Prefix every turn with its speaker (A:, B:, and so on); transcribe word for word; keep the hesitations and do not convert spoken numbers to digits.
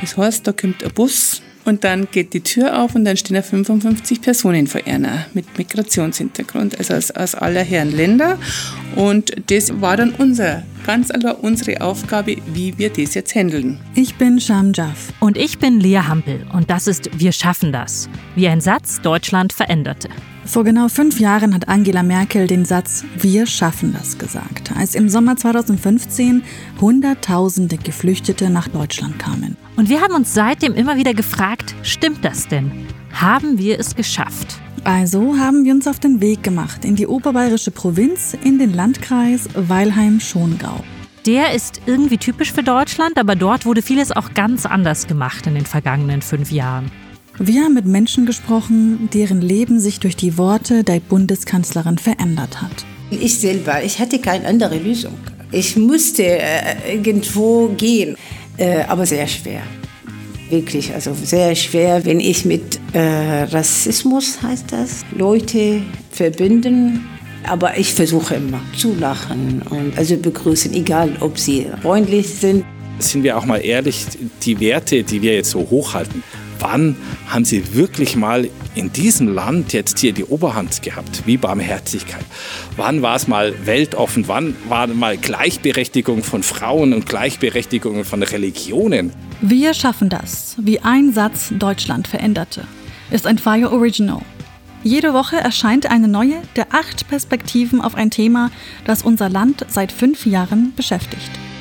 A: Das heißt, da kommt ein Bus und dann geht die Tür auf und dann stehen da fünfundfünfzig Personen vor einer mit Migrationshintergrund, also aus, aus aller Herren Länder. Und das war dann unser, ganz allein unsere Aufgabe, wie wir das jetzt handeln.
B: Ich bin Sham Jaff.
C: Und ich bin Lea Hampel und das ist Wir schaffen das, wie ein Satz Deutschland veränderte.
B: Vor genau fünf Jahren hat Angela Merkel den Satz „Wir schaffen das" gesagt, als im Sommer zweitausendfünfzehn Hunderttausende Geflüchtete nach Deutschland kamen.
C: Und wir haben uns seitdem immer wieder gefragt, stimmt das denn? Haben wir es geschafft?
B: Also haben wir uns auf den Weg gemacht in die oberbayerische Provinz, in den Landkreis Weilheim-Schongau.
C: Der ist irgendwie typisch für Deutschland, aber dort wurde vieles auch ganz anders gemacht in den vergangenen fünf Jahren.
B: Wir haben mit Menschen gesprochen, deren Leben sich durch die Worte der Bundeskanzlerin verändert hat.
D: Ich selber, ich hatte keine andere Lösung. Ich musste äh, irgendwo gehen, äh, aber sehr schwer. Wirklich, also sehr schwer, wenn ich mit äh, Rassismus, heißt das, Leute verbinden. Aber ich versuche immer zu lachen und also begrüßen, egal ob sie freundlich sind.
E: Sind wir auch mal ehrlich, die Werte, die wir jetzt so hochhalten, wann haben sie wirklich mal in diesem Land jetzt hier die Oberhand gehabt, wie Barmherzigkeit? Wann war es mal weltoffen? Wann war mal Gleichberechtigung von Frauen und Gleichberechtigung von Religionen?
B: Wir schaffen das, wie ein Satz Deutschland veränderte, ist ein Fire Original. Jede Woche erscheint eine neue der acht Perspektiven auf ein Thema, das unser Land seit fünf Jahren beschäftigt.